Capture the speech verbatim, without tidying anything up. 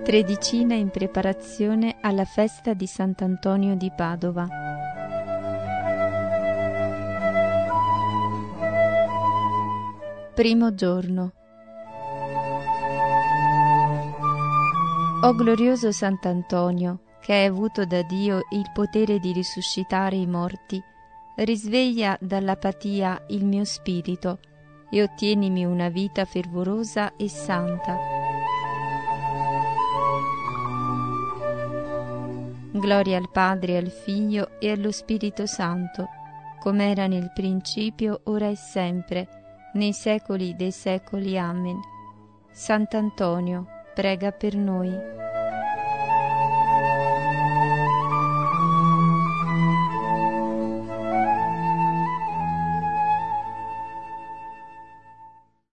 Tredicina in preparazione alla festa di Sant'Antonio di Padova. Primo giorno. O glorioso Sant'Antonio, che hai avuto da Dio il potere di risuscitare i morti, risveglia dall'apatia il mio spirito e ottienimi una vita fervorosa e santa. Gloria al Padre, al Figlio e allo Spirito Santo, come era nel principio, ora e sempre, nei secoli dei secoli. Amen. Sant'Antonio, prega per noi.